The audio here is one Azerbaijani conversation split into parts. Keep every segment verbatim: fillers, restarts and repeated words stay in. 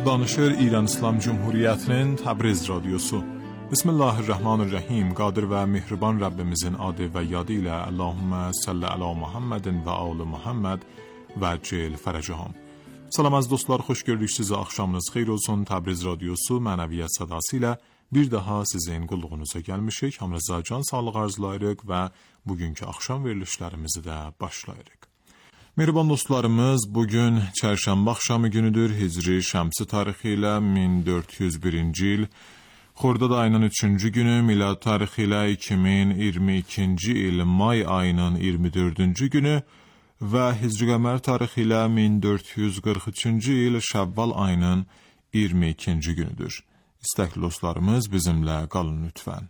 Danışır İran İslam Cumhuriyeti'nin Təbriz Radyosu. Bismillahirrahmanirrahim. Qadir və mehriban Rabbimizin adı və yadı ilə Allahümmə salli ala Muhammedin və alı Muhammed və cil fərəcəhəm. Salam az dostlar, xoş gördük sizi. Axşamınız xeyir olsun. Təbriz Radyosu mənəviyyat sədası ilə bir daha sizin qulluğunuza gəlmişik. Hamınıza can sağlıq arzulayırıq və bugünkü axşam verilişlərimizi də başlayırıq. Mehriban dostlarımız, bugün çərşənbə axşamı günüdür. Hicri şəmsi tarixi ilə min dörd yüz birinci il. Xordad ayının üçüncü günü, milad tarixi ilə iki min iyirmi ikinci il may ayının iyirmi dördüncü günü və Hicri qəmər tarixi ilə min dörd yüz qırx üçüncü il Şəvval ayının iyirmi ikinci günüdür. İstəkli dostlarımız bizimlə qalın lütfən.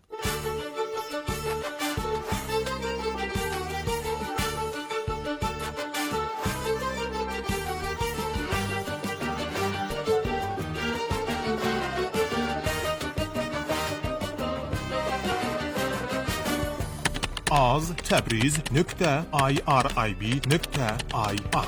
az təbriz nöqtə irib nöqtə ir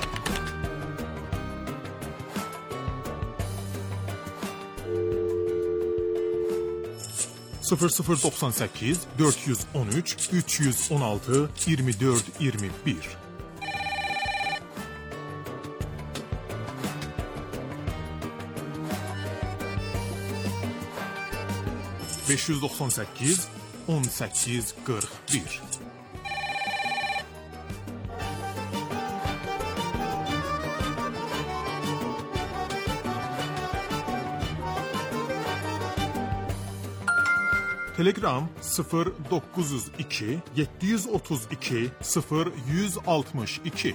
sıfır sıfır doxsan səkkiz dörd yüz on üç üç yüz on altı iyirmi dörd iyirmi bir beş yüz doxsan səkkiz on səkkiz qırx bir Telegram sıfır dokuz yüz iki yeddi yüz otuz iki sıfır yüz altmış iki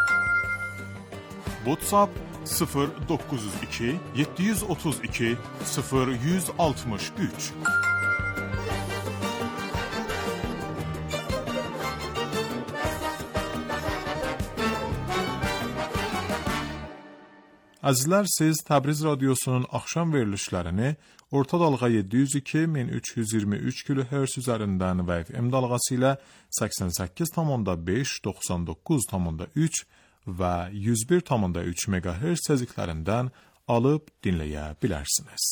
WhatsApp sıfır dokuz yüz iki yeddi yüz otuz iki sıfır yüz altmış üç Əzizlər, siz Təbriz Radyosunun axşam verilişlərini orta dalğa yeddi yüz iki min üç yüz iyirmi üç kilohertz üzərindən və F M dalğası ilə səksən səkkiz tam beş, doxsan doqquz tam üç və yüz bir tam üç megahertz təzyiqlərindən alıb dinləyə bilərsiniz.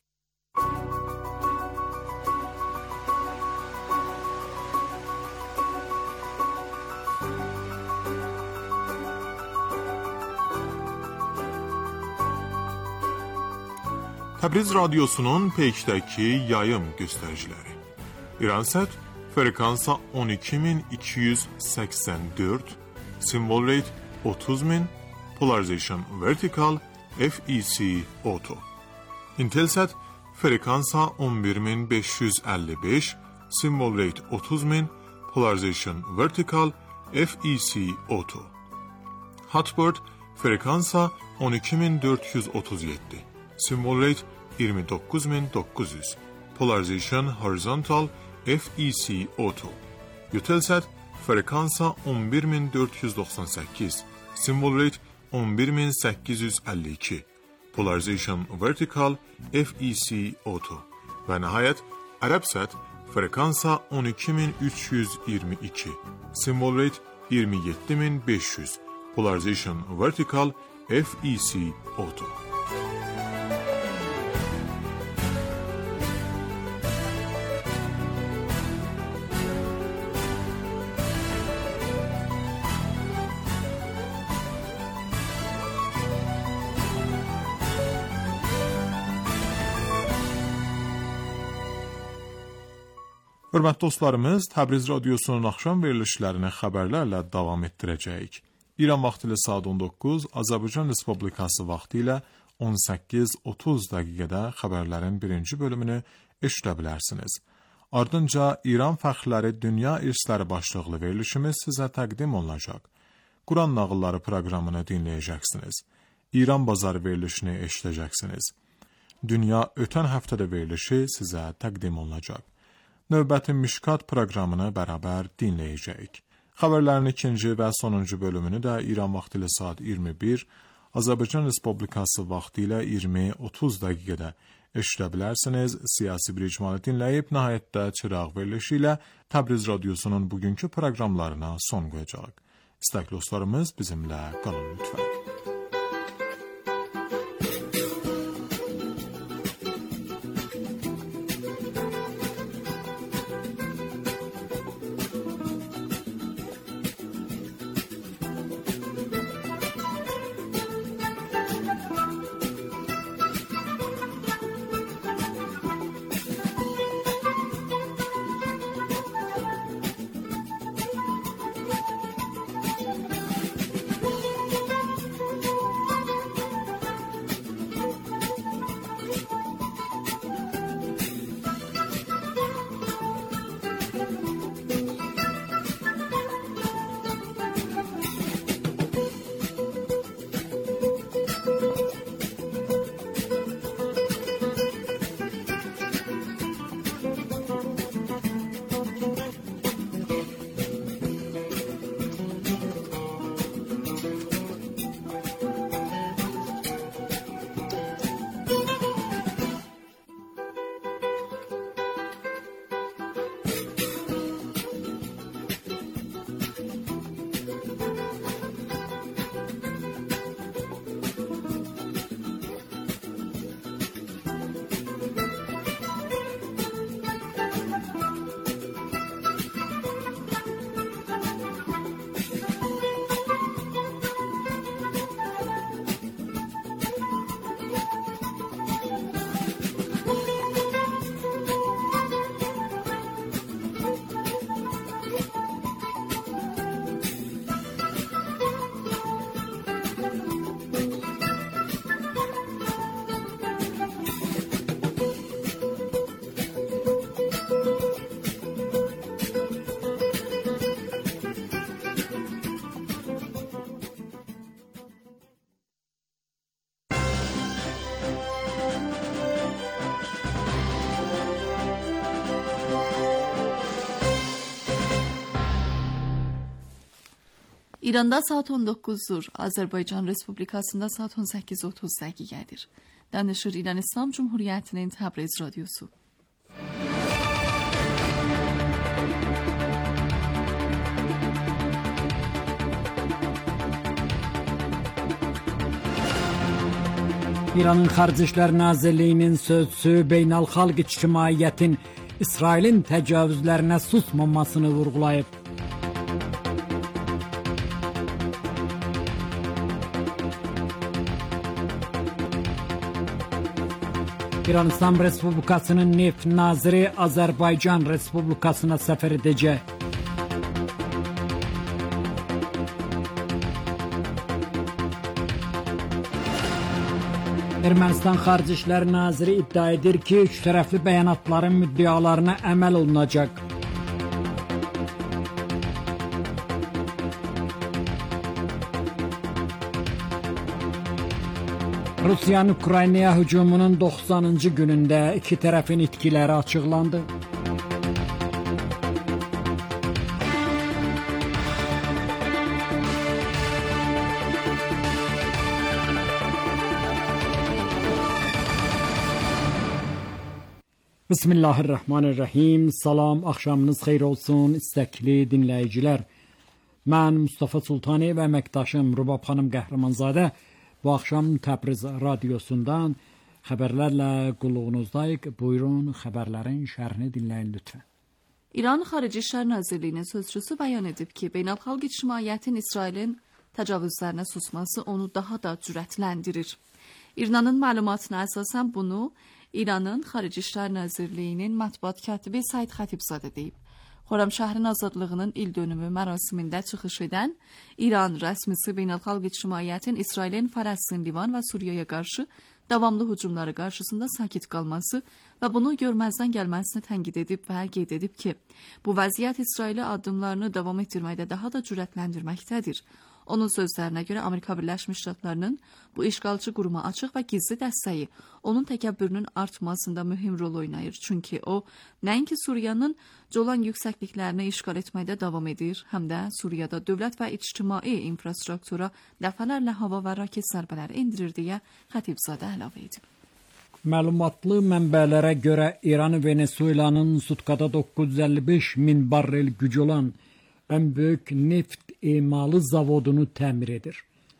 Təbriz Radyosunun peykdəki yayım göstəriciləri. İransat frekansa on iki min iki yüz səksən dörd, symbol rate otuz min, polarization vertical, F E C auto. Intelsat frekansa on bir min beş yüz əlli beş, symbol rate otuz min, polarization vertical, F E C auto. Hotbird frekansa on iki min dörd yüz otuz yeddi, symbol rate iyirmi doqquz min doqquz yüz, polarization horizontal, F E C auto. Eutelsat frekansa on bir min dörd yüz doxsan səkkiz, symbol rate on bir min səkkiz yüz əlli iki, polarization vertical, F E C auto. Və nəhayət Arabsat frekansa on iki min üç yüz iyirmi iki, symbol rate iyirmi yeddi min beş yüz, polarization vertical, F E C auto. Hörmətli dostlarımız, Təbriz Radyosunun axşam verilişlərini xəbərlərlə davam etdirəcəyik. İran vaxtı ilə saat on doqquz, Azərbaycan Respublikası vaxtı ilə on səkkiz otuz dəqiqədə xəbərlərin birinci bölümünü eşidə bilərsiniz. Ardınca İran fəxrləri dünya irsləri başlıqlı verilişimiz sizə təqdim olunacaq. Quran nağılları proqramını dinləyəcəksiniz. İran bazarı verilişini eşidəcəksiniz. Dünya ötən həftədə verilişi sizə təqdim olunacaq. Növbəti Mişkat proqramını bərabər dinləyəcəyik. Xəbərlərin ikinci və sonuncu bölümünü də İran vaxtı ilə saat iyirmi bir, Azərbaycan Respublikası vaxtı ilə iyirmi otuz dəqiqədə eşidə bilərsiniz. Siyasi bir icmanı dinləyib, nəhayətdə çıraq verilişi ilə Təbriz Radyosunun bugünkü proqramlarına son qoyacaq. İstəkli dostlarımız bizimlə qalın lütfən. İranda saat on doqquzdur, Azərbaycan Respublikasında saat on səkkiz otuz dəqiqədir. Danışır İran İslam Cumhuriyyətinin Təbriz radiosu. İranın Xarici İşlər Nazirliyinin sözçüsü beynəlxalq ictimaiyyətin İsrailin təcavüzlərinə susmamasını vurğulayıb. İran İslam Respublikasının neft naziri Azərbaycan Respublikasına səfər edəcək. Ermənistan Xarici İşlər Naziri iddia edir ki, üç tərəfli bəyanatların müddəalarına əməl olunacaq. Rusiyanın Ukraynaya hücumunun doxsanıncı günündə iki tərəfin itkiləri açıqlandı. Bismillahirrahmanirrahim. Salam, axşamınız xeyir olsun istəkli dinləyicilər. Mən Mustafa Sultani və əməkdaşım Rubab xanım Qəhrəmanzadə bu axşam Təbriz radiosundan xəbərlərlə qulluğunuzdayıq. Buyurun, xəbərlərin şərhini dinləyin lütfən. İran Xarici İşlər Nazirliyinin sözçüsü bəyan edib ki, beynəlxalq ictimaiyyətin İsrailin təcavüzlərinə susması onu daha da cürətləndirir. İranın məlumatına əsasən bunu İranın Xarici İşlər Nazirliyinin mətbuat katibi Said Xatibzadə deyib. Xorramşahrin azadlığının il dönümü mərasimində çıxış edən İran rəsmisi beynəlxalq ictimaiyyətin İsrailin Fələstin, Livan və Suriyaya qarşı davamlı hücumları qarşısında sakit qalması və bunu görməzdən gəlməsini tənqid edib və qeyd edib ki, bu vəziyyət İsraili addımlarını davam etdirməkdə daha da cürətləndirməkdədir. Onun sözlərinə görə Amerika Birləşmiş Ştatlarının bu işğalçı quruma açıq və gizli dəstəyi onun təkəbbürünün artmasında mühüm rol oynayır. Çünki o, nəinki Suriyanın Colan yüksəkliklərini işğal etməkdə davam edir, həm də Suriyada dövlət və ictimai infrastruktura dəfələrlə hava və raket zərbələri endirir deyə Xatibzadə əlavə edib. Məlumatlı mənbələrə görə İran Venezuelanın sutkada doqquz yüz əlli beş min barrel gücü olan ən böyük neft emalı zavodunu təmir edir.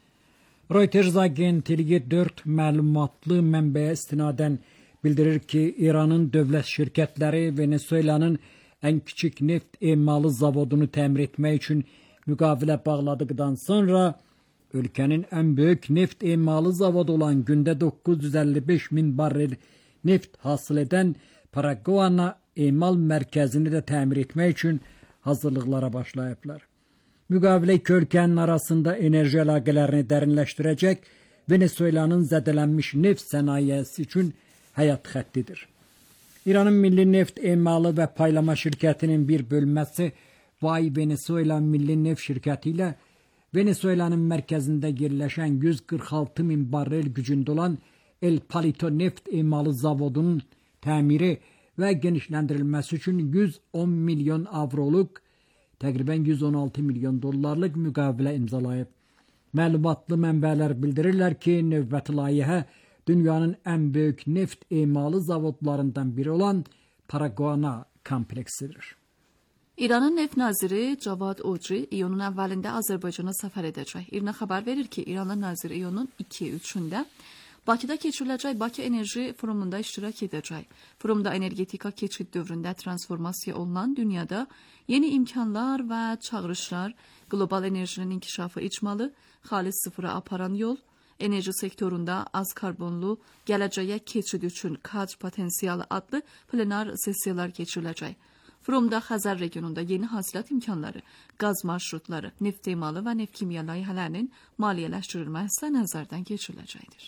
Reuters agentliyi dörd məlumatlı mənbəyə istinadən bildirir ki, İranın dövlət şirkətləri Venezuelanın ən kiçik neft emalı zavodunu təmir etmək üçün müqavilə bağladıqdan sonra ölkənin ən böyük neft emalı zavodu olan gündə doqquz yüz əlli beş min barrel neft hasil edən Paraguana emal mərkəzini də təmir etmək üçün hazırlıqlara başlayıblar. Müqavilə iki ölkənin arasında enerji əlaqələrini dərinləşdirəcək, Venezuelanın zədələnmiş neft sənayesi üçün həyat xəttidir. İranın Milli Neft Emalı və Paylama şirkətinin bir bölməsi Vay Venezuela Milli Neft şirkəti ilə Venezuelanın mərkəzində yerləşən yüz qırx altı min barrel gücündə olan El Palito Neft Emalı zavodunun təmiri və genişləndirilməsi üçün yüz on milyon avroluq, təqribən yüz on altı milyon dollarlıq müqavilə imzalayıb. Məlumatlı mənbələr bildirirlər ki, növbəti layihə dünyanın ən böyük neft emalı zavodlarından biri olan Paraguana kompleksidir. İranın neft naziri Cavad Ocri iyunun əvvəlində Azərbaycana səfər edəcək. İrna xəbər verir ki, İranın naziri iyunun iki üçündə Bakıda keçiriləcək Bakı Enerji Forumunda iştirak edəcək. Forumda energetika keçid dövründə transformasiya olunan dünyada yeni imkanlar və çağırışlar, qlobal enerjinin inkişafı icmalı, xalis sıfıra aparan yol, enerji sektorunda az karbonlu gələcəyə keçid üçün kadr potensialı adlı plenar sessiyalar keçiriləcək. Forumda Xəzər regionunda yeni hasilat imkanları, qaz marşrutları, neft emalı və neft kimya layihələrinin maliyyələşdirilməsi nəzərdən keçiriləcəkdir.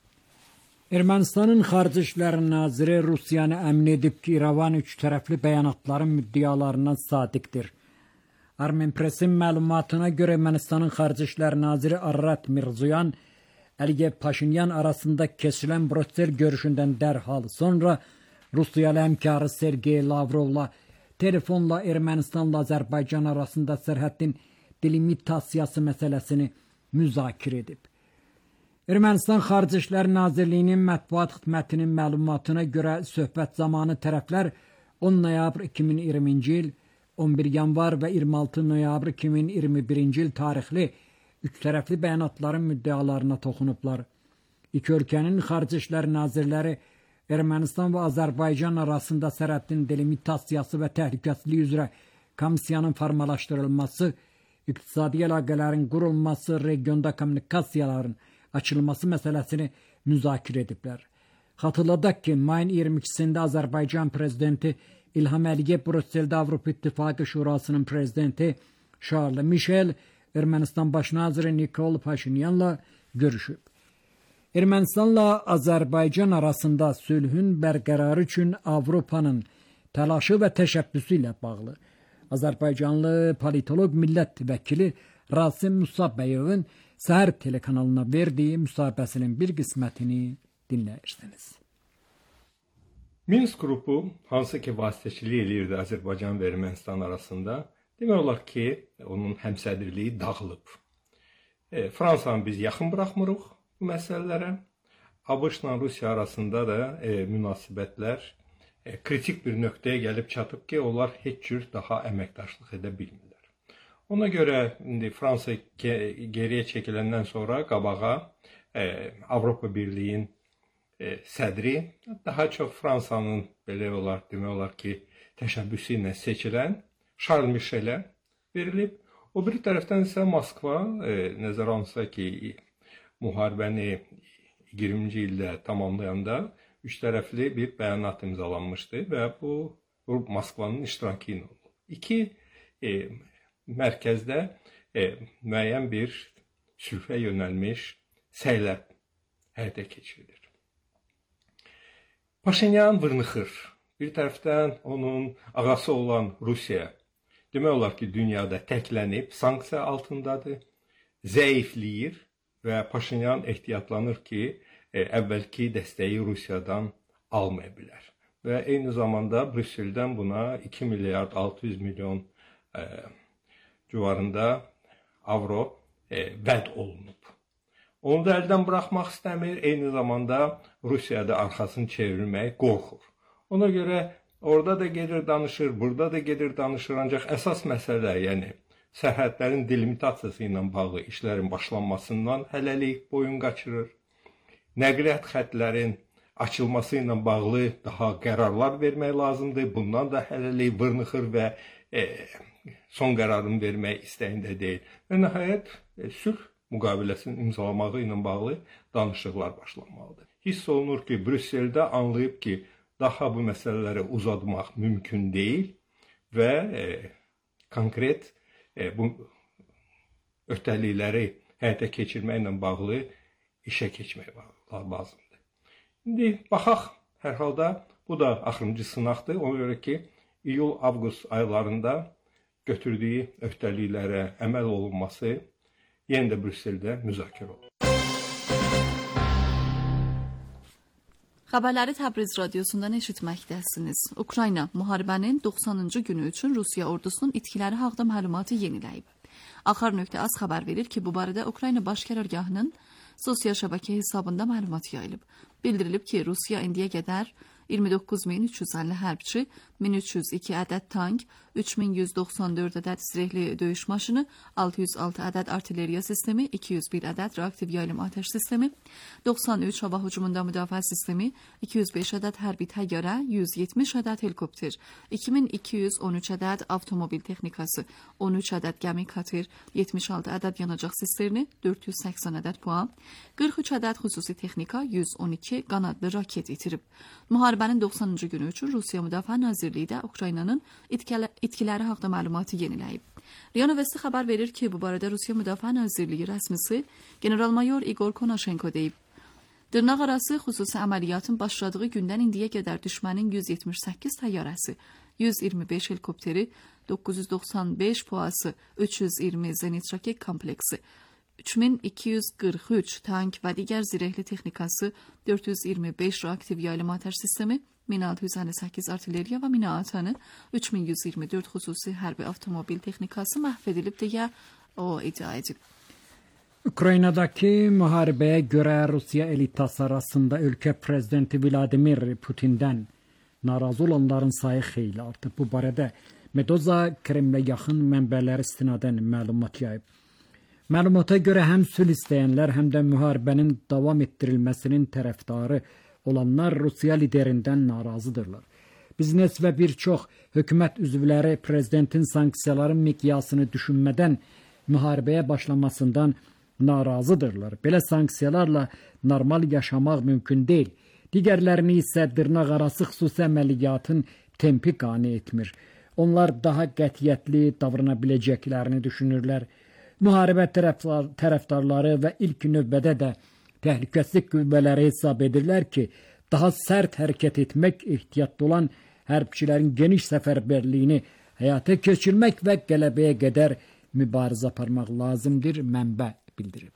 Ermənistanın Xarici İşlər Naziri Rusiyanı əmin edib ki, İrəvan üç tərəfli bəyanatların müddəalarına sadiqdir. Armen Presin məlumatına görə Ermənistanın Xarici İşlər Naziri Arat Mirzoyan, Əliyev Paşinyan arasında keçirilən Brüssel görüşündən dərhal sonra Rusiyalı həmkarı Sergey Lavrovla telefonla Ermənistanla Azərbaycan arasında sərhədin delimitasiyası məsələsini müzakirə edib. Ermənistan Xarici İşlər Nazirliyinin mətbuat xidmətinin məlumatına görə söhbət zamanı tərəflər on noyabr iki min iyirminci il, on bir yanvar və iyirmi altı noyabr iki min iyirmi birinci il tarixli üç tərəfli bəyanatların müddəalarına toxunublar. İki ölkənin Xarici İşlər Nazirləri Ermənistan və Azərbaycan arasında sərhədin delimitasiyası və təhlükəsizliyi üzrə komissiyanın formalaşdırılması, iqtisadi əlaqələrin qurulması, regionda kommunikasiyaların açılması məsələsini müzakirə ediblər. Xatırladaq ki, mayın iyirmi ikisində Azərbaycan prezidenti İlham Əliyev Brüsseldə Avropa İttifaqı Şurasının prezidenti Charles Michel, Ermənistan baş naziri Nikol Paşinyanla görüşüb. Ermənistanla Azərbaycan arasında sülhün bərqərarı üçün Avropanın təlaşı və təşəbbüsü ilə bağlı Azərbaycanlı politoloq millət vəkili Rasim Musabəyevin Səhər telekanalına verdiyi müsahibəsinin bir qismətini dinləyirsiniz. Minsk qrupu hansı ki vasitəçilik eləyirdi Azərbaycan və Ermənistan arasında, demək olar ki, onun həmsədrliyi dağılıb. E, Fransanı biz yaxın buraxmırıq bu məsələlərə. ABŞ-la Rusiya arasında da e, münasibətlər e, kritik bir nöqtəyə gəlib çatıb ki, onlar heç cür daha əməkdaşlıq edə bilmirlər. Ona görə indi Fransa geriyə çəkiləndən sonra qabağa e, Avropa Birliyinin e, sədri, daha çox Fransanın belə olar, demək olar ki, təşəbbüsü ilə seçilən Charles Michel'ə verilib. O bir tərəfdən isə Moskva e, nəzərə alınsa ki, müharibəni iyirminci ildə tamamlayanda üç tərəfli bir bəyanat imzalanmışdı və bu, bu Moskvanın iştirakı ilə oldu. İki e, mərkəzdə e, müəyyən bir sülhə yönəlmiş səylər həyata keçirilir. Paşinyan vırnıxır. Bir tərəfdən onun ağası olan Rusiya demək olar ki, dünyada təklənib, sanksiya altındadır, zəifləyir və Paşinyan ehtiyatlanır ki, e, əvvəlki dəstəyi Rusiyadan almaya bilər. Və eyni zamanda Brüsseldən buna iki milyard altı yüz milyon e, civarında avro e, vəd olunub. Onu da əldən buraxmaq istəmir, eyni zamanda Rusiyada arxasını çevirmək qorxur. Ona görə orada da gedir danışır, burada da gedir danışır, ancaq əsas məsələ, yəni sərhədlərin delimitasiyası ilə bağlı işlərin başlanmasından hələlik boyun qaçırır. Nəqliyyat xətlərin açılması ilə bağlı daha qərarlar vermək lazımdır. Bundan da hələlik vırnıxır və e, son qərarını vermək istəyində deyil. Və nəhayət e, sülh müqaviləsinin imzalamağı ilə bağlı danışıqlar başlanmalıdır. Hiss olunur ki, Brüsseldə anlayıb ki, daha bu məsələləri uzatmaq mümkün deyil və e, konkret e, bu öhdəlikləri həyata keçirməklə bağlı işə keçmək lazımdır. İndi baxaq, hər halda bu da axırıncı sınaqdır. Ona görə ki, iyul-avqust aylarında götürdüyü öhdəliklərə əməl olunması yenə də Brüsseldə müzakirə olunur. Xəbərləri Təbriz radiosundan eşitməkdəsiniz. Ukrayna müharibənin doxsanıncı günü üçün Rusiya ordusunun itkiləri haqda məlumatı yeniləyib. Axar nöqtə az xəbər verir ki, bu barədə Ukrayna baş qərargahının sosial şəbəkə hesabında məlumat yayılıb. Bildirilib ki, Rusiya indiyə qədər iyirmi doqquz min üç yüz əlli hərbçi, min üç yüz iki ədəd tank, üç min yüz doxsan dörd ədəd zirehli döyüş maşını, altı yüz altı ədəd artilleriya sistemi, iki yüz bir ədəd reaktiv yaylım atəş sistemi, doxsan üç hava hücumunda müdafiə sistemi, iki yüz beş ədəd hərbi təyyarə, yüz yetmiş ədəd helikopter, iki min iki yüz on üç ədəd avtomobil texnikası, on üç ədəd gəmi kater, yetmiş altı ədəd yanacaq sisterni, dörd yüz səksən ədəd puan, qırx üç ədəd xüsusi texnika, yüz on iki qanadlı raket itirib. Müharibənin doxsanıncı günü üçün Rusiya Müdafiə Nazirliyi də Ukraynanın itkələ, itkiləri haqda məlumatı yeniləyib. Riya Növəsi xəbər verir ki, bu barədə Rusiya Müdafiə Nazirliyi rəsmisi General-mayor Igor Konashenko deyib. Dırnaq arası xüsusi əməliyyatın başladığı gündən indiyə qədər düşmənin yüz yetmiş səkkiz təyyarəsi, yüz iyirmi beş helikopteri, doqquz yüz doxsan beş puası, üç yüz iyirmi zenit raket kompleksi, üç min iki yüz qırx üç tank və digər zirehli texnikası, dörd yüz iyirmi beş reaktiv yaylım atəş sistemi, min altı yüz əlli səkkiz artilleriya və mina atanı, üç min yüz iyirmi dörd xüsusi hərbi avtomobil texnikası məhv edilib deyə o iddia edib. Ukraynadakı müharibəyə görə Rusiya elitası arasında ölkə prezidenti Vladimir Putin'dən narazı olanların sayı xeyli artıb. Bu barədə Meduza Kremlə yaxın mənbələri istinadən məlumat yayıb. Məlumata görə həm sülh istəyənlər, həm də müharibənin davam etdirilməsinin tərəfdarı olanlar Rusiya liderindən narazıdırlar. Biznes və bir çox hökumət üzvləri prezidentin sanksiyaların miqyasını düşünmədən müharibəyə başlamasından narazıdırlar. Belə sanksiyalarla normal yaşamaq mümkün deyil. Digərlərini isə dırnaq arası xüsusi əməliyyatın tempi qane etmir. Onlar daha qətiyyətli davrana biləcəklərini düşünürlər. Müharibə tərəfdar, tərəfdarları və ilk növbədə də təhlükəsizlik qüvvələri hesab edirlər ki, daha sərt hərəkət etmək, ehtiyatlı olan hərbçilərin geniş səfərbərliyini həyata keçirmək və qələbəyə qədər mübarizə aparmaq lazımdır, mənbə bildirib.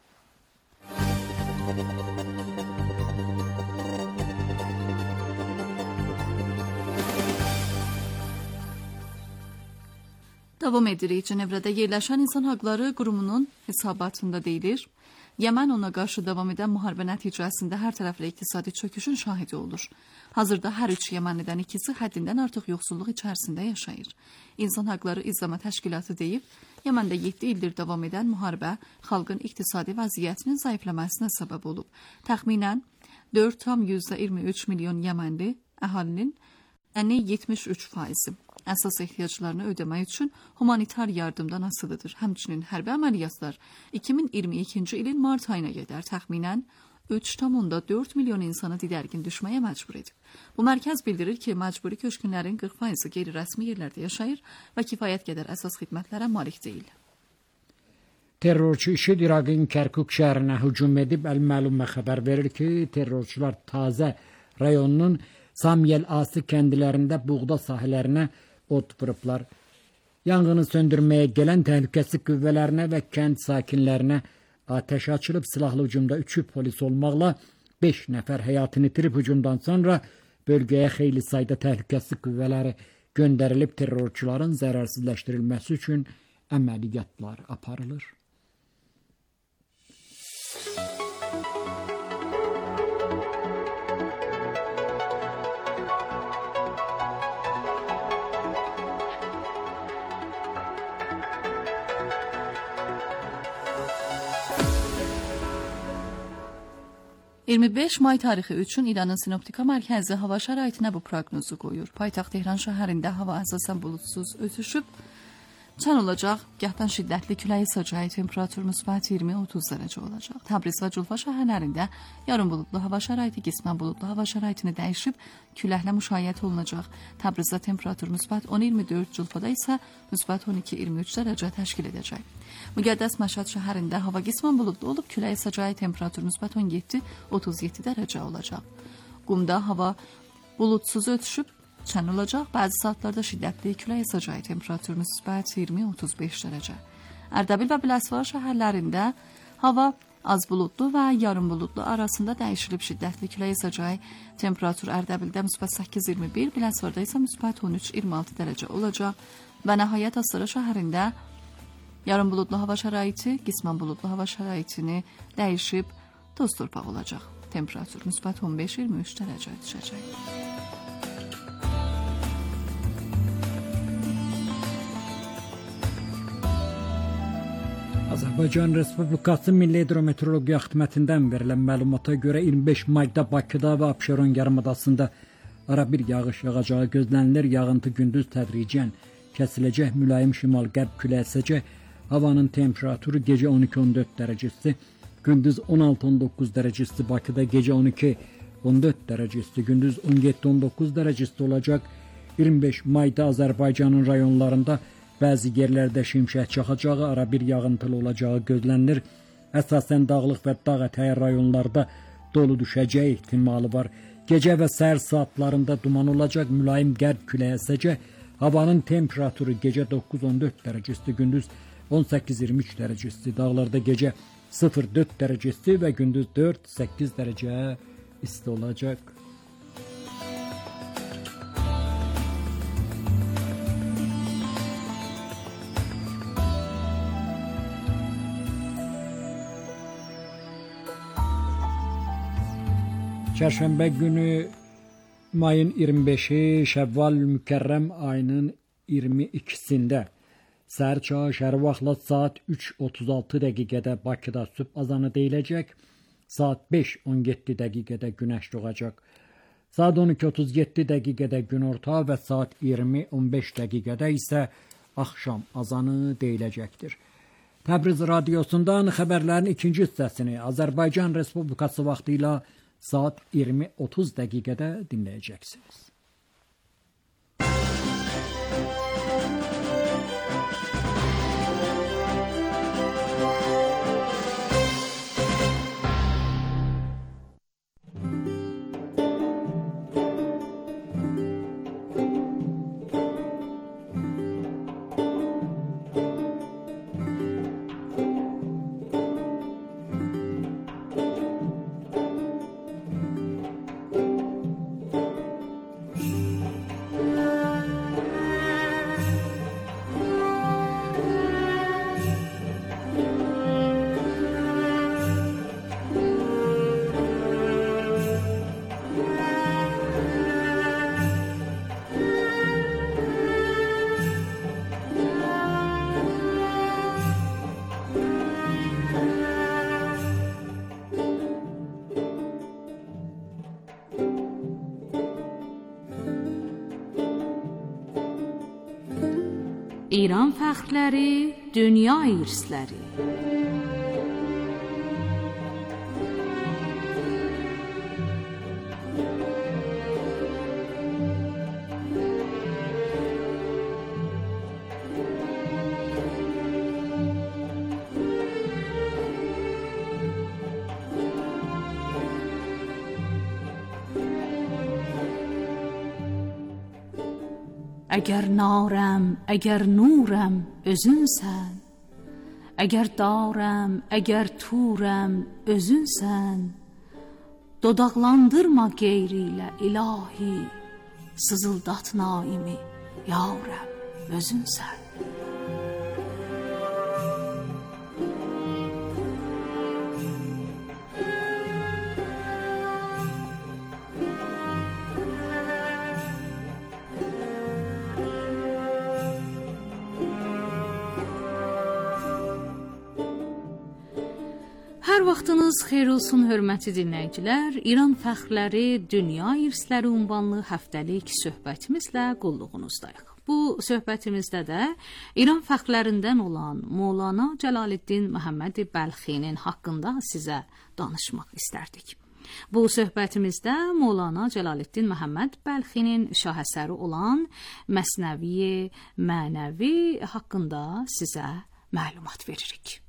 Davam edirik. Cenevrədə yerləşən İnsan Haqları Qurumunun hesabatında deyilir. Yemen ona qarşı davam edən müharibə nəticəsində hər tərəfli iqtisadi çöküşün şahidi olur. Hazırda hər üç Yemenlidən ikisi həddindən artıq yoxsulluq içərisində yaşayır. İnsan Haqları İzlama Təşkilatı deyib, Yeməndə yeddi ildir davam edən müharibə xalqın iqtisadi vəziyyətinin zəifləməsinə səbəb olub. Təxminən dörd tam iyirmi üç milyon Yemenli əhalinin əni yetmiş üç faizi əsas ehtiyaclarını ödəmək üçün humanitar yardımdan asılıdır. Həmçinin hərbi əməliyyatlar iki min iyirmi ikinci ilin mart ayına qədər təxminən üç tam dörd milyon insanı didərgin düşməyə məcbur edib. Bu mərkəz bildirir ki, məcburi köçkünlərin qırx faizi qeyri-rəsmi yerlərdə yaşayır və kifayət qədər əsas xidmətlərə malik deyil. Terrorçu IŞİD İraqın Kərkuk şəhərinə hücum edib, əl-məlumə xəbər verir ki, terrorçular Tazə rayonunun Samyel Asi kəndilərində buğda sahələrinə od vurublar. Yanğını söndürməyə gələn təhlükəsizlik qüvvələrinə və kənd sakinlərinə atəş açılıb. Silahlı hücumda üçü polis olmaqla beş nəfər həyatını itirib. Hücumdan sonra bölgəyə xeyli sayda təhlükəsizlik qüvvələri göndərilib. Terrorçuların zərərsizləşdirilməsi üçün əməliyyatlar aparılır. iyirmi beş may tarixi üçün İranın Sinoptika Mərkəzi hava şəraitinə bu proqnozu qoyur. Paytaxt Tehran şəhərində hava əsasən buludsuz ötüşüb, çən olacaq, gahdan şiddətli küləyi sacağı, temperatur müsbət iyirmi otuz dərəcə olacaq. Təbriz və Culfa şəhərlərində yarım buludlu hava şəraiti, qismən buludlu hava şəraitini dəyişib, küləklə müşayiət olunacaq. Təbrizdə temperatur müsbət on iyirmi dörd, Culfada isə müsbət on iki iyirmi üç dərəcə təşkil edəcək. Müqəddəs Məşhad şəhərində hava qismən buludlu olub, küləyi sacağı, temperatur müsbət on yeddi otuz yeddi dərəcə olacaq. Qumda hava buludsuz ötüşüb, çən olacaq. Bəzi saatlarda şiddətli külək esacağı, temperatur müsbət iyirmi otuz beş dərəcə. Ərdəbil və Biləsuvar şəhərlərində hava az buludlu və yarım buludlu arasında dəyişilib, şiddətli külək esacağı, temperatur Ərdəbildə müsbət səkkiz iyirmi bir, Biləsuvarda isə müsbət on üç iyirmi altı dərəcə olacaq. Və nəhayət Astara şəhərində yarım buludlu hava şəraiti, qismən buludlu hava şəraitini dəyişib, toz torpaq olacaq. Temperatur müsbət on beş iyirmi üç dərəcə düşəcək. Azərbaycan Respublikası Milli Hidrometeorologiya Xidmətindən verilən məlumata görə iyirmi beş mayda Bakıda və Abşeron yarımadasında ara bir yağış yağacağı gözlənilir. Yağıntı gündüz tədricən kəsiləcək, mülayim şimal-qərb küləyi əsəcək. Havanın temperaturu gecə on iki on dörd dərəcə isti, gündüz on altı on doqquz dərəcə isti. Bakıda gecə on iki on dörd dərəcə isti, gündüz on yeddi on doqquz dərəcə isti olacaq. iyirmi beş mayda Azərbaycanın rayonlarında bəzi yerlərdə şimşək çaxacağı, ara bir yağıntılı olacağı gözlənilir. Əsasən dağlıq və dağ ətəyi rayonlarda dolu düşəcəyi ehtimalı var. Gecə və səhər saatlarında duman olacaq, mülayim qərb küləyi əsəcək. Havanın temperaturu gecə doqquz on dörd dərəcə isti, gündüz on səkkiz iyirmi üç dərəcə isti. Dağlarda gecə sıfır dörd dərəcə isti və gündüz dörd səkkiz dərəcə isti olacaq. Çərşənbə günü mayın iyirmi beşi Şəvval Mükərrəm ayının iyirmi ikisində səhər çağı şərq vaxtla saat üç otuz altı dəqiqədə Bakıda sübh azanı deyiləcək. Saat beş on yeddi dəqiqədə günəş doğacaq. Saat on iki otuz yeddi dəqiqədə günorta və saat iyirmi on beş dəqiqədə isə axşam azanı deyiləcəkdir. Təbriz radiosundan xəbərlərin ikinci hissəsini Azərbaycan Respublikası vaxtı ilə saat iyirmi otuz dəqiqədə dinləyəcəksiniz. İran fəxrləri, dünya irsləri. Əgər narəm, əgər nurəm, özünsən. Əgər darəm, əgər turəm, özünsən. Dodaqlandırma qeyri ilə ilahi, sızıldat naimi, yarəm, özünsən. Hər vaxtınız xeyir olsun, hörmətli dinləyicilər. İran fəxrləri, dünya irsləri ünvanlı həftəlik söhbətimizlə qulluğunuzdayıq. Bu söhbətimizdə də İran fəxrlərindən olan Mövlana Cəlaləddin Məhəmməd Bəlxinin haqqında sizə danışmaq istərdik. Bu söhbətimizdə Mövlana Cəlaləddin Məhəmməd Bəlxinin şahəsəri olan Məsnəvi Mənəvi haqqında sizə məlumat veririk.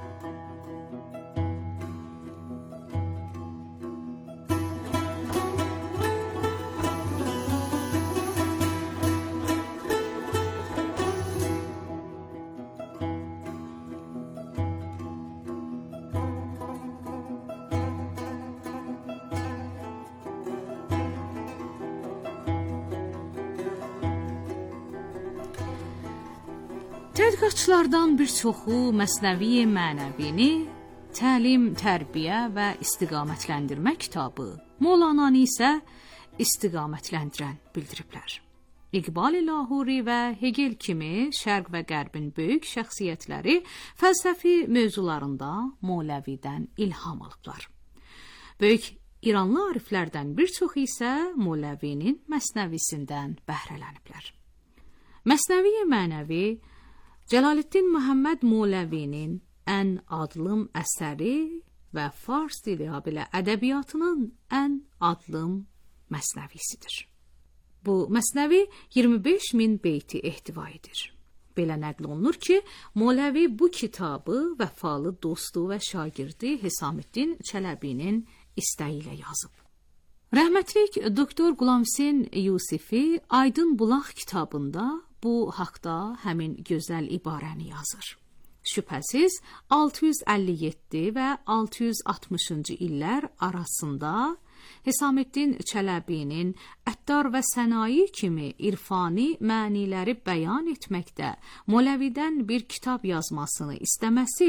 Tədqiqatçılardan bir çoxu Məsnəvi Mənəvini təlim, tərbiyə və istiqamətləndirmə kitabı, Mövlananı isə istiqamətləndirən bildiriblər. İqbal Lahori və Hegel kimi Şərq və Qərbin böyük şəxsiyyətləri fəlsəfi mövzularında Mövləvidən ilham alıblar. Böyük İranlı ariflərdən bir çoxu isə Mövləvinin Məsnəvisindən bəhrələniblər. Məsnəvi Mənəvi Cəlaləddin Məhəmməd Mövləvinin ən adlım əsəri və fars dili ilə ədəbiyyatının ən adlım məsnəvisidir. Bu məsnəvi iyirmi beş min beyti ehtiva edir. Belə nəql olunur ki, Mövləvi bu kitabı vəfalı dostu və şagirdi Hesaməddin Çələbinin istəyi ilə yazıb. Rəhmətlik doktor Qulamsin Yusifi Aydın Bulaq kitabında bu haqda həmin gözəl ibarəni yazır. Şübhəsiz altı yüz əlli yeddi və altı yüz altmışıncı illər arasında Hesaməddin Çələbinin Əttar və Sənayi kimi irfani məniləri bəyan etməkdə Mövləvidən bir kitab yazmasını istəməsi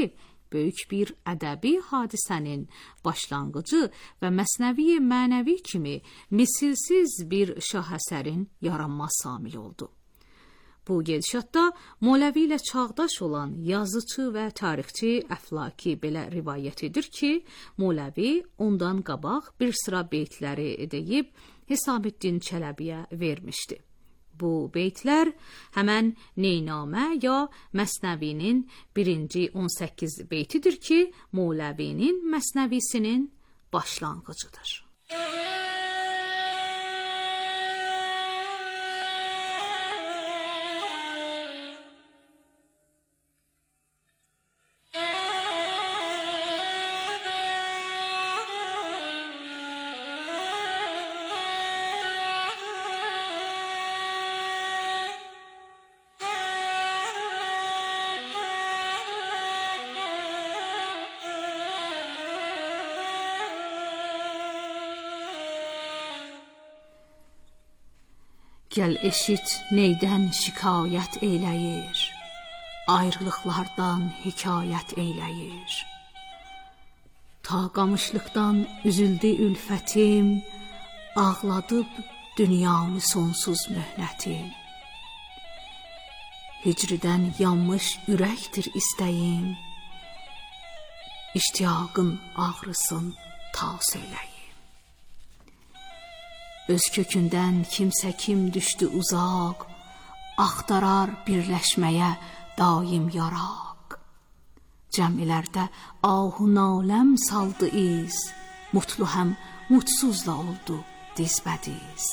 böyük bir ədəbi hadisənin başlanğıcı və məsnəvi mənəvi kimi misilsiz bir şahəsərin yaranması amil oldu. Bu gedişatda Moləvi ilə çağdaş olan yazıcı və tarixçi Əflaki belə rivayət edir ki, Moləvi ondan qabaq bir sıra beytləri edib Hüsaməddin Çələbiyə vermişdi. Bu beytlər həmən Neynamə ya Məsnəvinin birinci on səkkiz beytidir ki, Moləvinin Məsnəvisinin başlanğıcıdır. Gəl eşit neydən şikayət eyləyir, ayrılıqlardan hekayət eyləyir. Ta qamışlıqdan üzüldü ülfətim, ağladıb dünyanı sonsuz möhnətim. Hicridən yanmış ürəkdir istəyim, iştiyaqın ağrısın tas eyləyim. Öz kökündən kimsə kim düşdü uzaq, axtarar birləşməyə daim yaraq. Cəmilərdə ahu naləm saldı iz, mutlu həm mutsuzla oldu dizbədiz.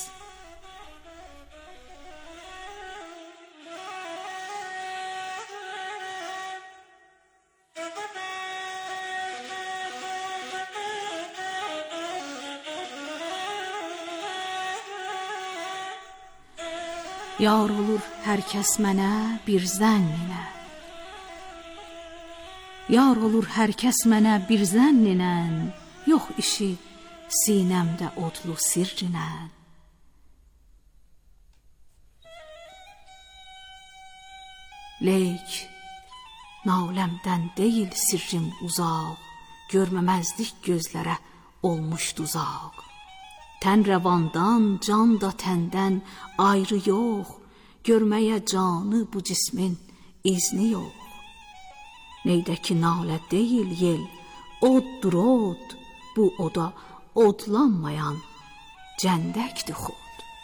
Yar olur hər kəs mənə bir zənninə. Yar olur hər kəs mənə bir zənninə, yox işi sinəmdə odlu sirrinə. Leyk, naləmdən deyil sirrim uzaq, görməməzlik gözlərə olmuş tuzaq. Tən rəvandan, can da təndən ayrı yox, görməyə canı bu cismin izni yox. Neydəki nalə deyil yel, oddur od, bu oda odlanmayan cəndəkdir xod.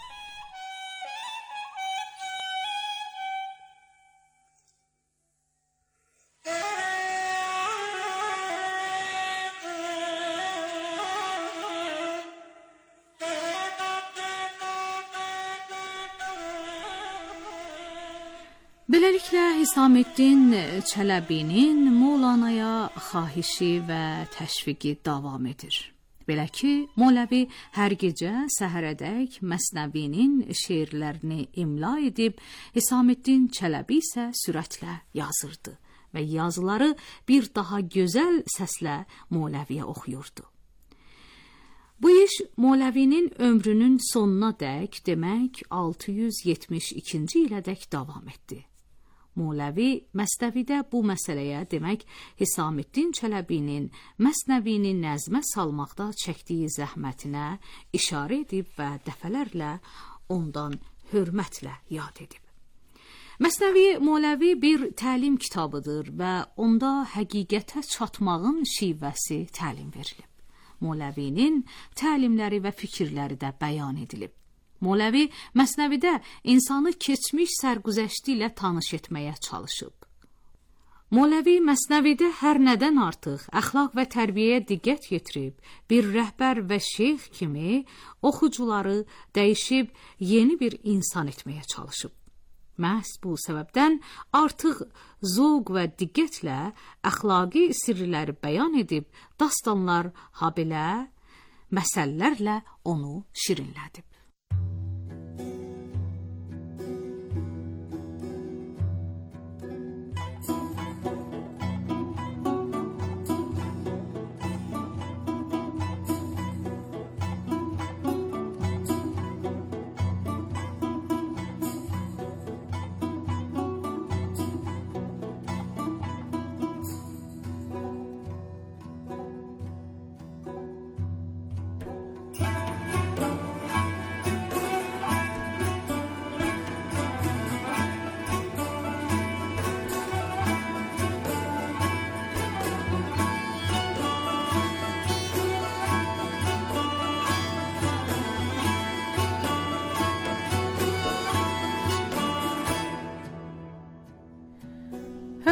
Beləliklə, Hüsaməddin Çələbinin Mövlanaya xahişi və təşviqi davam edir. Belə ki, Moləvi hər gecə səhərədək Məsnəvinin şeirlərini imla edib, Hüsaməddin Çələbi isə sürətlə yazırdı və yazıları bir daha gözəl səslə Moləviyə oxuyurdu. Bu iş Moləvinin ömrünün sonuna dək, demək altı yüz yetmiş ikinci ilədək davam etdi. Moləvi Məsnəvidə bu məsələyə, demək Hüsaməddin Çələbinin Məsnəvini nəzmə salmaqda çəkdiyi zəhmətinə işarə edib və dəfələrlə ondan hörmətlə yad edib. Məsnəvi Moləvi bir təlim kitabıdır və onda həqiqətə çatmağın şivəsi təlim verilib. Moləvinin təlimləri və fikirləri də bəyan edilib. Moləvi Məsnəvidə insanı keçmiş sərgüzəşti ilə tanış etməyə çalışıb. Moləvi Məsnəvidə hər nədən artıq əxlaq və tərbiyəyə diqqət yetirib, bir rəhbər və şeyx kimi oxucuları dəyişib yeni bir insan etməyə çalışıb. Məhz bu səbəbdən artıq zövq və diqqətlə əxlaqi sirləri bəyan edib, dastanlar, habelə, məsəllərlə onu şirinlədib.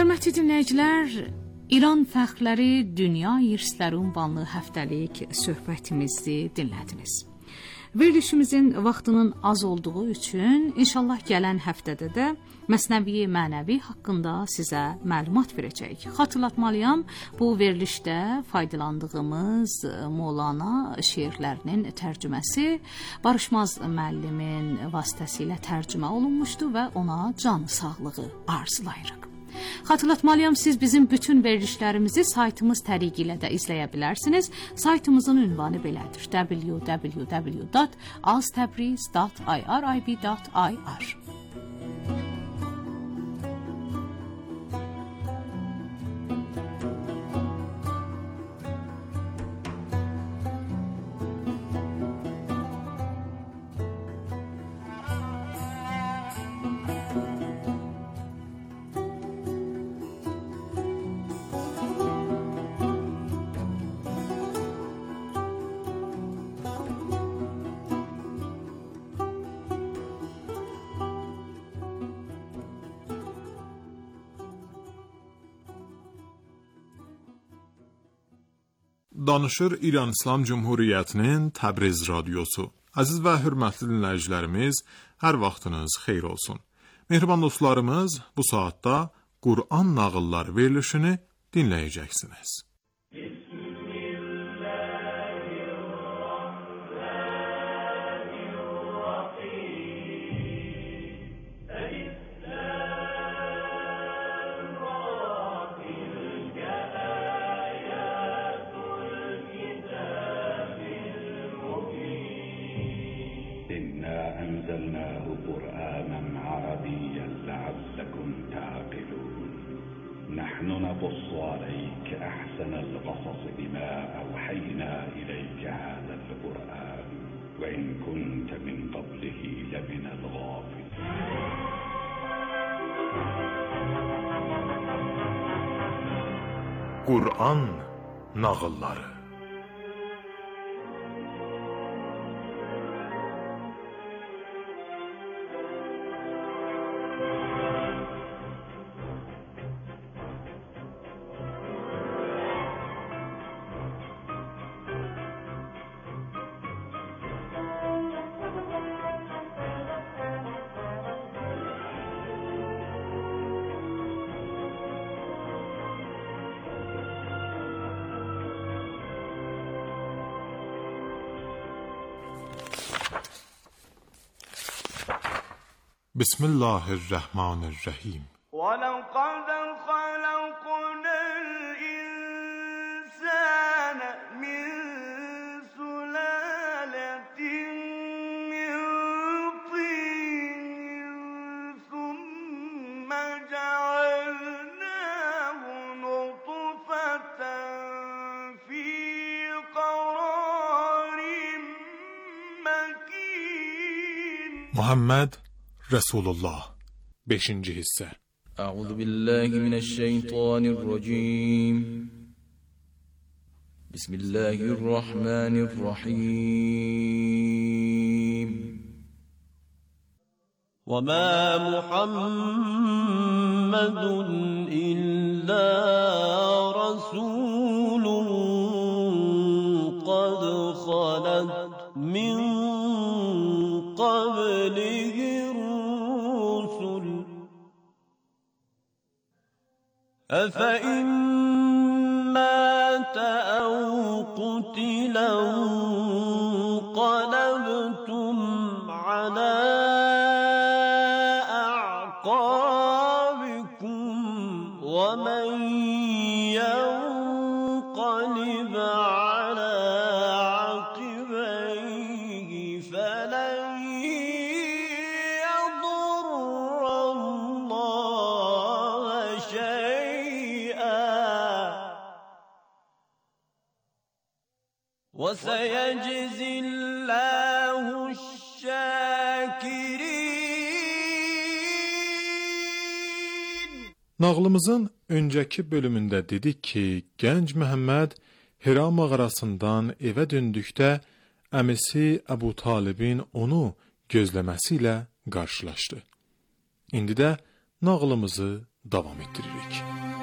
Hörmətli dinləyicilər, İran fəxrləri Dünya İrsləri ünvanlı həftəlik söhbətimizi dinlədiniz. Verilişimizin vaxtının az olduğu üçün inşallah gələn həftədə də Məsnəvi mənəvi haqqında sizə məlumat verəcəyik. Xatırlatmalıyam, bu verilişdə faydalandığımız Mövlana şeirlərinin tərcüməsi Barışmaz müəllimin vasitəsilə tərcümə olunmuşdu və ona canı sağlığı arzulayırıq. Xatırlatmalıyam, siz bizim bütün verilişlərimizi saytımız təriqi də izləyə bilərsiniz. Saytımızın ünvanı belədir: w w w dot aztabriz dot irib dot i r. Danışır İran İslam Cumhuriyyətinin Təbriz radiosu. Əziz və hörmətli dinləyicilərimiz, hər vaxtınız xeyir olsun. Mehriban dostlarımız, bu saatda Qur'an nağılları verilişini dinləyəcəksiniz. أنزلناه قرآنا عربيا لعلكم تعقلون نحن نقص عليك أحسن القصص بما أوحينا إليك هذا القرآن وإن كنت من قبله لمن الغافلين. Qur'an nağılları. بسم الله الرحمن الرحیم. ولقد خلقنا الإنسان من سلالة من طين ثم جعلناه نطفة في قرار مكين. Muhammed Resulullah. beşinci hisse. Euzu billahi mineşşeytanirracim. Bismillahirrahmanirrahim. Ve ma Muhammedun illa rasulun qad khalat min qablihi أفإن مات أو قتل انقلبتم على أعقابكم ومن ينقلب على عقبيه فلن يضر الله شيئا وسيجزي الله الشاكرين. Nağlımızın öncəki bölümündə dedik ki, gənc Məhəmməd Hira mağarasından evə döndükdə əmisi Əbu Talibin onu gözləməsi ilə qarşılaşdı. İndi də nağlımızı davam ettiririk.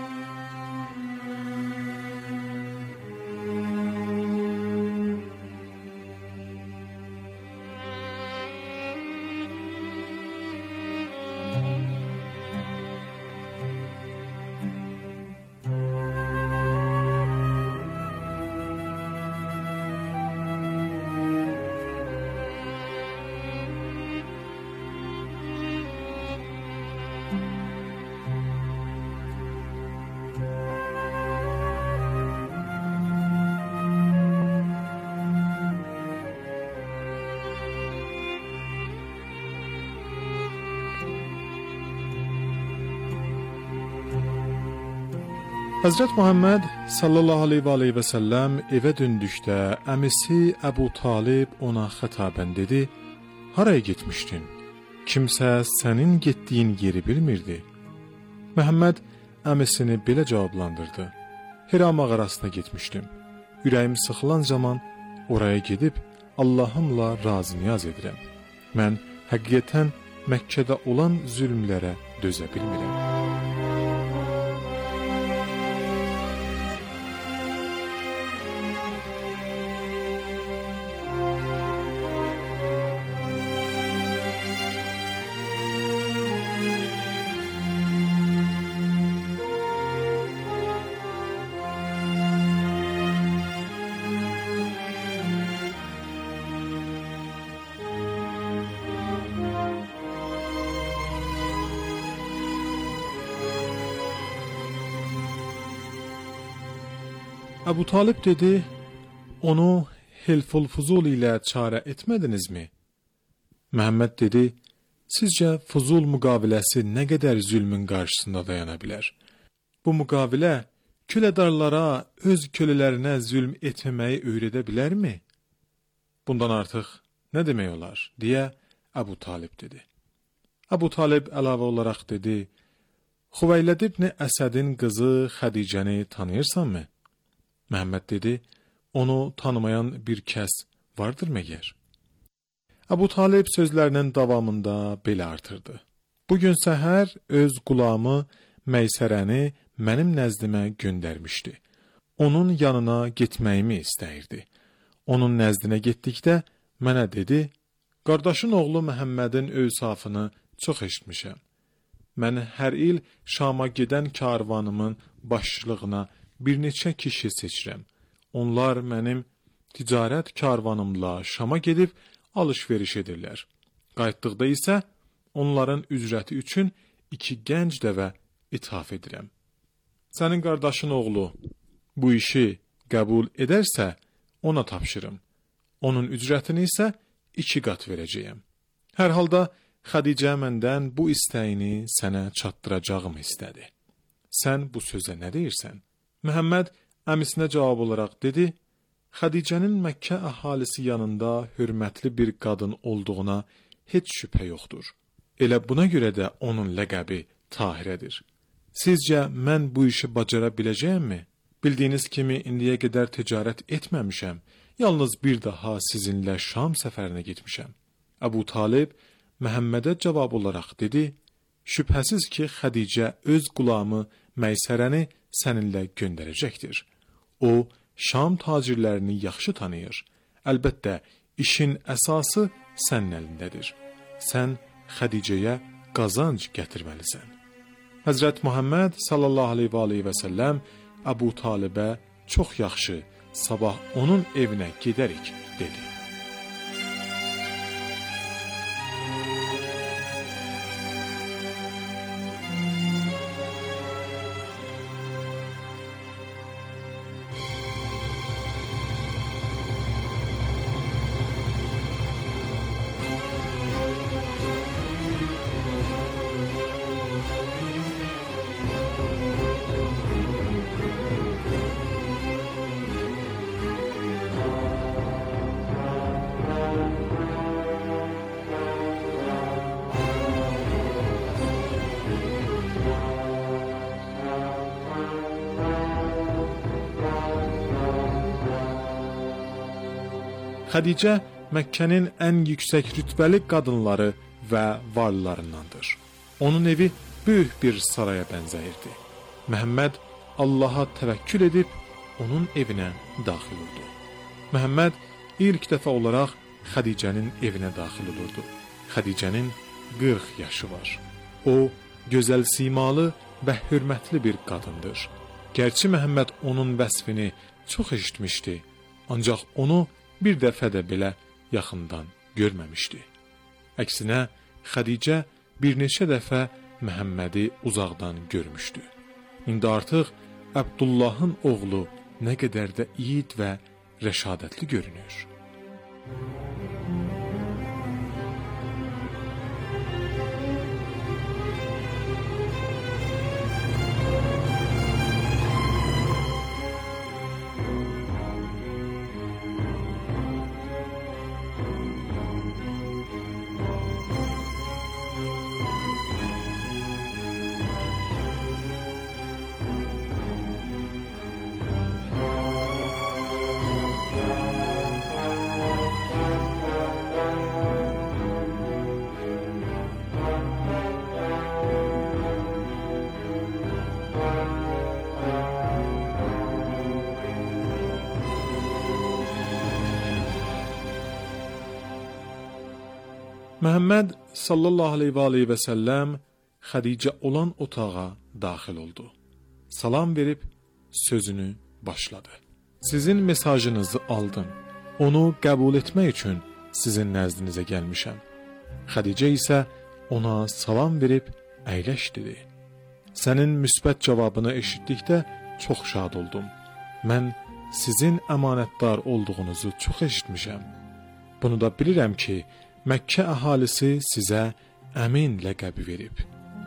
Həzrət Muhammed sallallahu aleyhi və aleyhi və səlləm evə döndükdə əmisi Əbu Talib ona xətabən dedi: "Haraya getmişdin? Kimsə sənin getdiyin yeri bilmirdi." Məhəmməd əmisini belə cavablandırdı: "Hira mağarasına getmişdim. Ürəyim sıxılan zaman oraya gedib Allahımla razı niyaz edirəm. Mən həqiqətən Məkkədə olan zülmlərə dözə bilmirəm." Əbu Talib dedi: "Onu Hilful Fuzul ilə çarə etmədinizmi?" Məhəmməd dedi: "Sizcə Fuzul müqaviləsi nə qədər zülmün qarşısında dayana bilər? Bu müqavilə kölədarlara öz kölələrinə zülm etməməyi öyrədə bilərmi? Bundan artıq nə demək olar?" deyə Əbu Talib dedi. Əbu Talib əlavə olaraq dedi: "Xuveyləd ibn Əsədin qızı Xədicəni tanıyırsanmı?" Məhəmməd dedi: "Onu tanımayan bir kəs vardır məgər?" Əbu Talib sözlərinin davamında belə artırdı: "Bugün səhər öz qulamı Məysərəni mənim nəzdimə göndərmişdi. Onun yanına getməyimi istəyirdi. Onun nəzdinə getdikdə mənə dedi: "Qardaşın oğlu Məhəmmədin övsafını çox eşitmişəm. Mən hər il Şama gedən karvanımın başçılığına bir neçə kişi seçirəm. Onlar mənim ticarət karvanımla Şama gedib alış-veriş edirlər. Qayıtdıqda isə onların ücrəti üçün iki gənc dəvə ithaf edirəm. Sənin qardaşın oğlu bu işi qəbul edərsə ona tapşırım. Onun ücrətini isə iki qat verəcəyəm. Hər halda Xədicə məndən bu istəyini sənə çatdıracağım istədi. Sən bu sözə nə deyirsən?" Məhəmməd əmisinə cavab olaraq dedi: "Xədicənin Məkkə əhalisi yanında hörmətli bir qadın olduğuna heç şübhə yoxdur. Elə buna görə də onun ləqəbi Tahirədir. Sizcə mən bu işi bacara biləcəyəmmi? Bildiyiniz kimi indiyə qədər ticarət etməmişəm. Yalnız bir daha sizinlə Şam səfərinə getmişəm." Əbu Talib Məhəmmədə cavab olaraq dedi: "Şübhəsiz ki, Xədicə öz qulamı Məysərəni səninlə göndərəcəkdir. O, Şam tacirlərini yaxşı tanıyır. Əlbəttə, işin əsası sənin əlindədir. Sən Xədicəyə qazanc gətirməlisən." Həzrət Muhammed sallallahu aleyhi və səlləm Əbu Talibə: "Çox yaxşı, sabah onun evinə gedərik," dedi. Xədicə Məkkənin ən yüksək rütbəli qadınları və varlılarındandır. Onun evi böyük bir saraya bənzəyirdi. Məhəmməd Allaha təvəkkül edib onun evinə daxil oldu. Məhəmməd ilk dəfə olaraq Xədicənin evinə daxil olurdu. Xədicənin qırx yaşı var. O, gözəl simalı və hörmətli bir qadındır. Gerçi Məhəmməd onun vəsfini çox eşitmişdi, ancaq onu bir dəfə də belə yaxından görməmişdi. Əksinə, Xədicə bir neçə dəfə Məhəmmədi uzaqdan görmüşdü. İndi artıq Əbdullahın oğlu nə qədər də yiğit və rəşadətli görünür. Məhəmməd sallallahu aleyhi və aleyhi və səlləm Xədicə olan otağa daxil oldu. Salam verib sözünü başladı. Sizin mesajınızı aldım. Onu qəbul etmək üçün sizin nəzdinizə gəlmişəm. Xədicə isə ona salam verib əyləş dedi. Sənin müsbət cavabını eşitdikdə çox şad oldum. Mən sizin əmanətdar olduğunuzu çox eşitmişəm. Bunu da bilirəm ki, Məkkə əhalisi sizə əmin ləqəbi verib.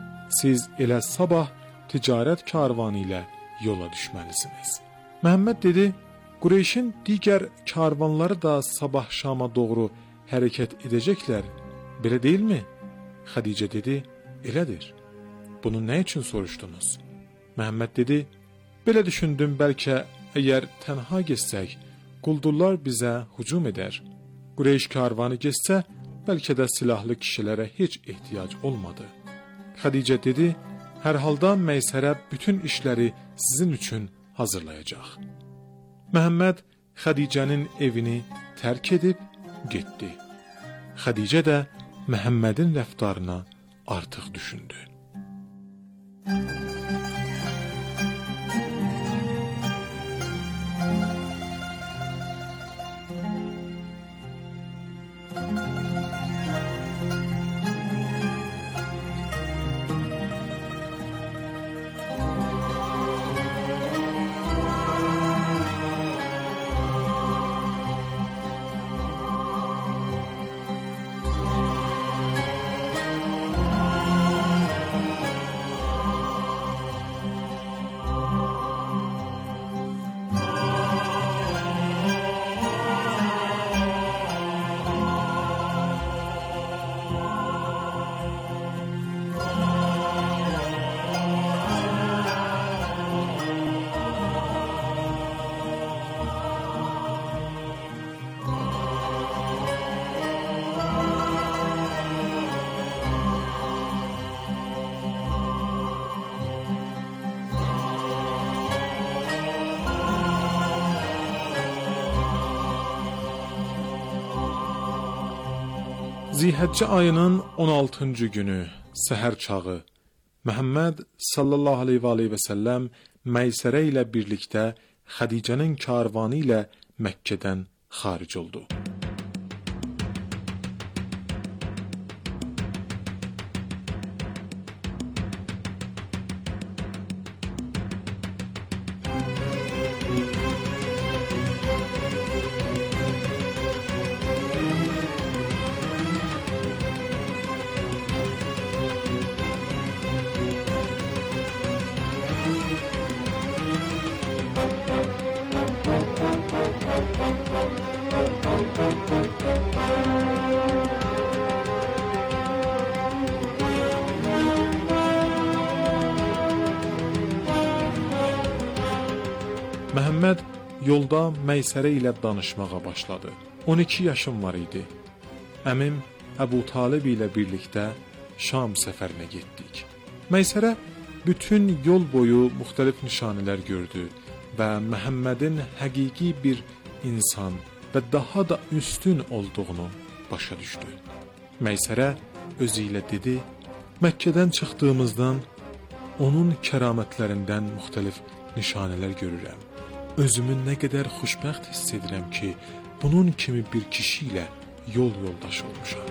Siz elə sabah ticarət karvanı ilə yola düşməlisiniz. Məhəmməd dedi, Qureyşin digər karvanları da sabah Şama doğru hərəkət edəcəklər, belə deyilmi? Xədicə dedi, elədir. Bunu nə üçün soruşdunuz? Məhəmməd dedi, belə düşündüm, bəlkə əgər tənha gezsək, quldurlar bizə hücum edər. Qureyş karvanı gezsə, bəlkə də silahlı kişilərə heç ehtiyac olmadı. Xədicə dedi, hər halda Məysərə bütün işləri sizin üçün hazırlayacaq. Məhəmməd Xədicənin evini tərk edib getdi. Xədicə də Məhəmmədin rəftarına artıq düşündü. Zilhəccə ayının on altıncı günü səhər çağı Məhəmməd sallallahu aleyhi və aleyhi və səlləm Məysərə ilə birlikdə Xədicənin karvanı ilə Məkkədən xaric oldu. Məhəmməd yolda Məysərə ilə danışmağa başladı. on iki yaşım var idi. Əmim Əbu Talib ilə birlikdə Şam səfərinə getdik. Meysərə bütün yol boyu müxtəlif nişanələr gördü və Məhəmmədin həqiqi bir insan və daha da üstün olduğunu başa düşdü. Meysərə özü ilə dedi, Məkkədən çıxdığımızdan onun kəramətlərindən müxtəlif nişanələr görürəm. Özümü nə qədər xoşbəxt hiss edirəm ki, bunun kimi bir kişi ilə yol yoldaş olmuşam.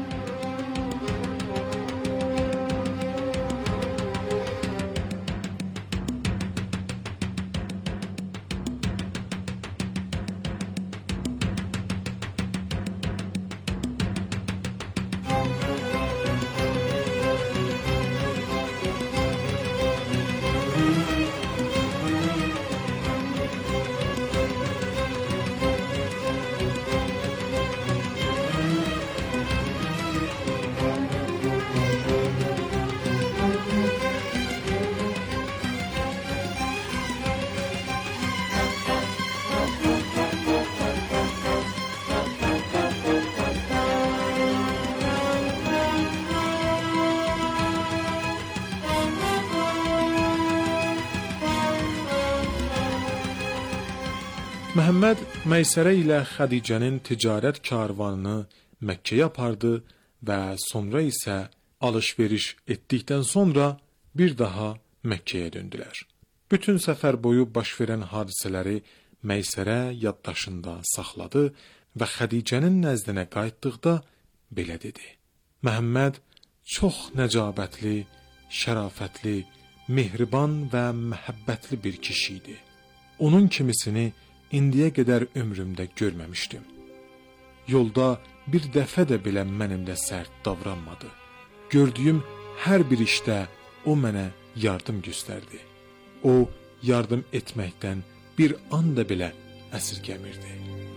Məhəmməd Meysərə ilə Xədicənin ticarət karvanını Məkkəyə apardı və sonra isə alış-veriş etdikdən sonra bir daha Məkkəyə döndülər. Bütün səfər boyu baş verən hadisələri Meysərə yaddaşında saxladı və Xədicənin nəzdinə qayıtdıqda belə dedi. Məhəmməd çox nəcabətli, şərafətli, mehriban və məhəbbətli bir kişi idi. Onun kimisini indiyə qədər ömrümdə görməmişdim. Yolda bir dəfə də belə mənimlə sərt davranmadı. Gördüyüm hər bir işdə o mənə yardım göstərdi. O, yardım etməkdən bir an da belə əsirgəmirdi.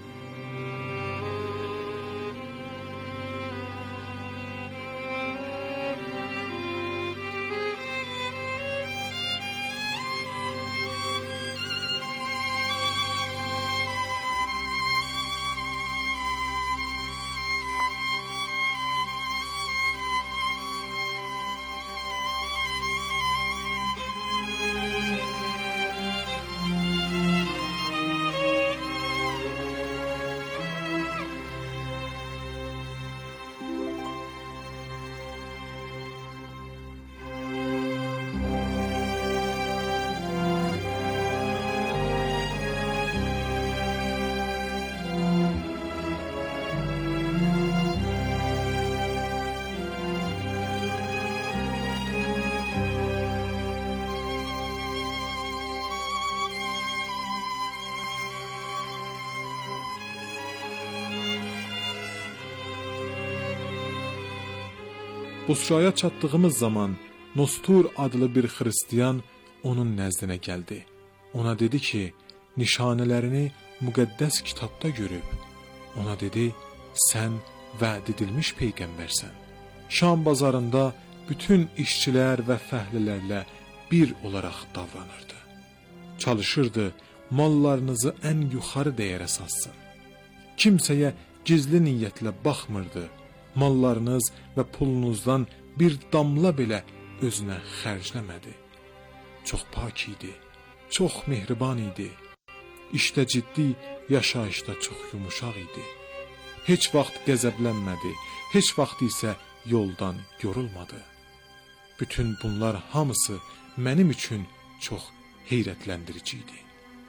Busraya çatdığımız zaman Nostur adlı bir Xristiyan onun nəzdinə gəldi. Ona dedi ki, nişanələrini müqəddəs kitabda görüb. Ona dedi, sən vəd edilmiş peyğəmbərsən. Şam bazarında bütün işçilər və fəhlilərlə bir olaraq davranırdı. Çalışırdı, mallarınızı ən yuxarı dəyərə satsın. Kimsəyə gizli niyyətlə baxmırdı. Mallarınız və pulunuzdan bir damla belə özünə xərcləmədi. Çox pak idi, çox mehriban idi. İşdə ciddi, yaşayışda çox yumuşaq idi. Heç vaxt qəzəblənmədi, heç vaxt isə yoldan yorulmadı. Bütün bunlar hamısı mənim üçün çox heyrətləndirici idi.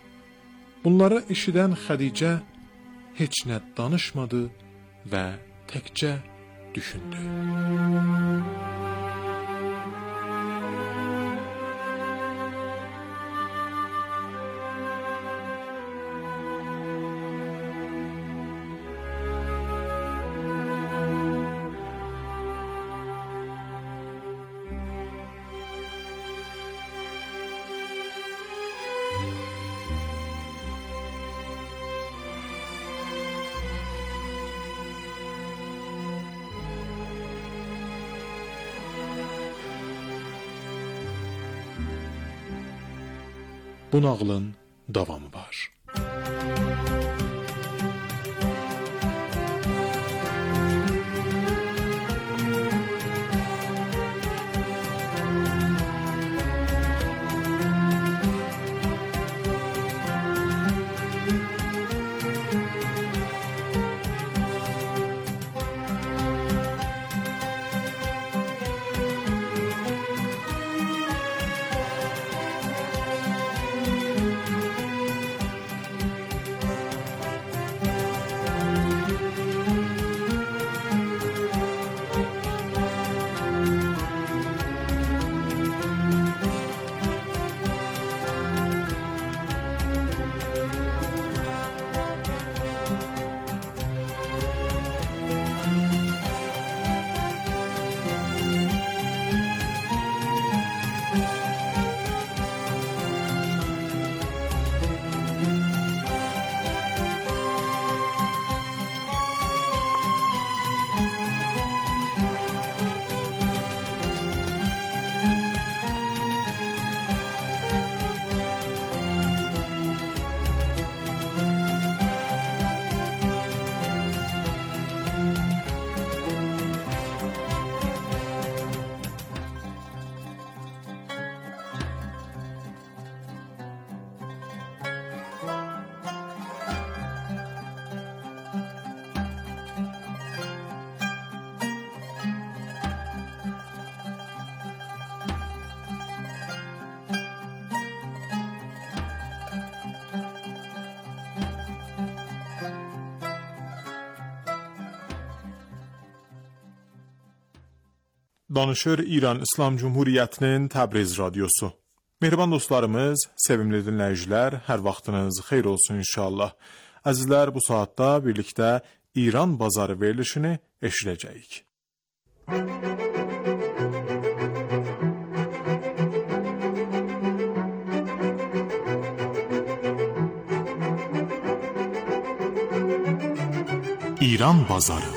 Bunları eşidən Xədicə heç nə danışmadı və təkcə düşündü. Bu nağılın davamı var. Danışır İran İslam Cumhuriyyətinin Təbriz radiosu. Mehriban dostlarımız, sevimli dinləyicilər, hər vaxtınız xeyir olsun inşallah. Əzizlər, bu saatda birlikdə İran bazarı verilişini eşidəcəyik. İran bazarı.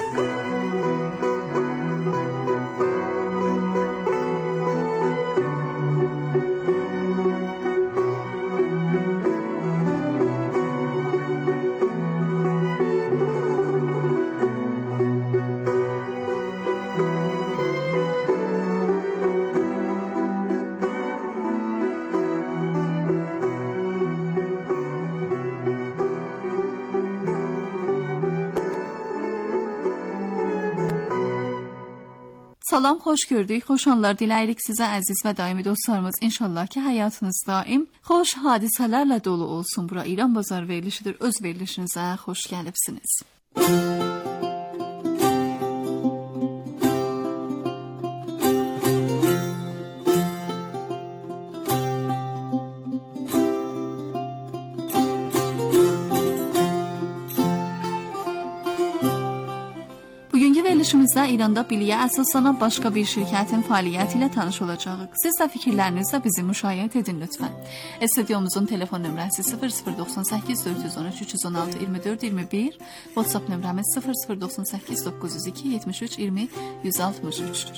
Salam, xoş gördük. Xoş anlar diləyirik sizə əziz və daimi dostlarımız. İnşallah ki, həyatınız daim xoş hadisələrlə dolu olsun. Bura İran bazar verilişidir. Öz verilişinizə xoş gəlibsiniz. Verilişimizdə İranda biliyə əsaslanan başqa bir şirkətin fəaliyyəti ilə tanış olacağıq. Siz də fikirlərinizlə bizi müşayiət edin lütfən. Studiomuzun telefon nömrəsi sıfır sıfır doxsan səkkiz dörd yüz on üç üç yüz on altı iyirmi dörd iyirmi bir, WhatsApp nömrəmiz sıfır sıfır doxsan səkkiz doqquz yüz iki yetmiş üç iyirmi yüz altmış üçdür.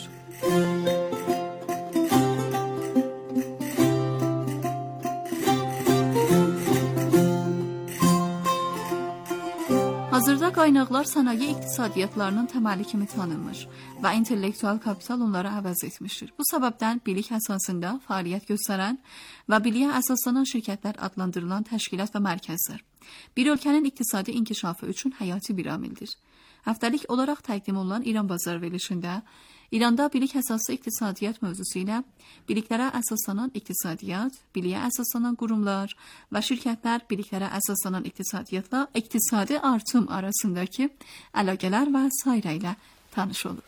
Hazırda qaynaqlar sənaye iqtisadiyyatlarının təməli kimi tanınmış və intellektual kapital onları əvəz etmişdir. Bu səbəbdən bilik əsasında fəaliyyət göstərən və biliyə əsaslanan şirkətlər adlandırılan təşkilat və mərkəzlər bir ölkənin iqtisadi inkişafı üçün həyati bir amildir. Həftəlik olaraq təqdim olunan İran bazar verilişində İranda bilik əsaslı iqtisadiyyat mövzusu ilə biliklərə əsaslanan iqtisadiyyat, biliyə əsaslanan qurumlar və şirkətlər biliklərə əsaslanan iqtisadiyyatla iqtisadi artım arasındakı əlaqələr və sairə ilə tanış olur.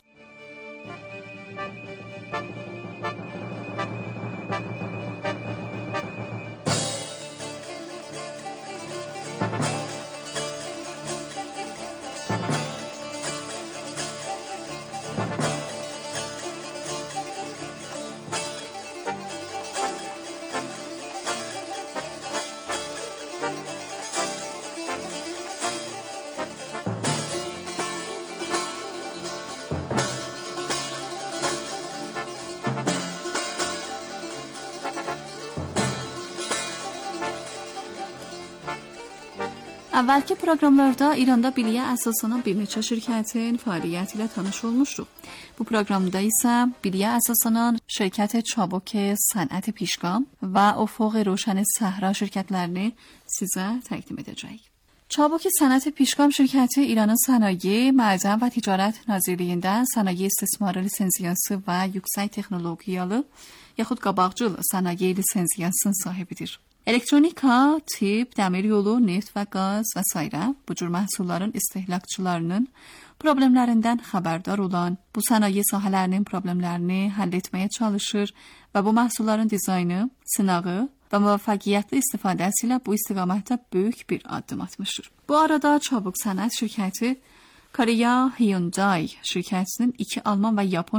Əvvəlki proqramlarda İranda biliyə əsaslanan bir neçə şirkətin fəaliyyəti ilə tanış olmuşduq. Bu proqramda isə biliyə əsaslanan şirkət Çabuk Sənət Pişkam və Ufuq Roşan Səhra şirkətlərini sizə təqdim edəcəyik. Çabuk Sənət Pişkam şirkəti İranın Sənaye, Mədən və Ticarət Nazirliyində Sənaye İstismarı lisenziyası və yüksək texnologiyalı yaxud qabaqcıl sənaye lisenziyasının sahibidir. Elektronika, tip, dəmir yolu, neft və qaz və s. bu cür məhsulların istehlakçılarının problemlərindən xəbərdar olan, bu sənaye sahələrinin problemlərini həll etməyə çalışır və bu məhsulların dizaynı, sınağı və müvəffəqiyyətli istifadəsi ilə bu istiqamətdə böyük bir addım atmışdır. Bu arada Çabuk Sənət şirkəti Korea Hyundai şirkətinin iki Alman və Yapon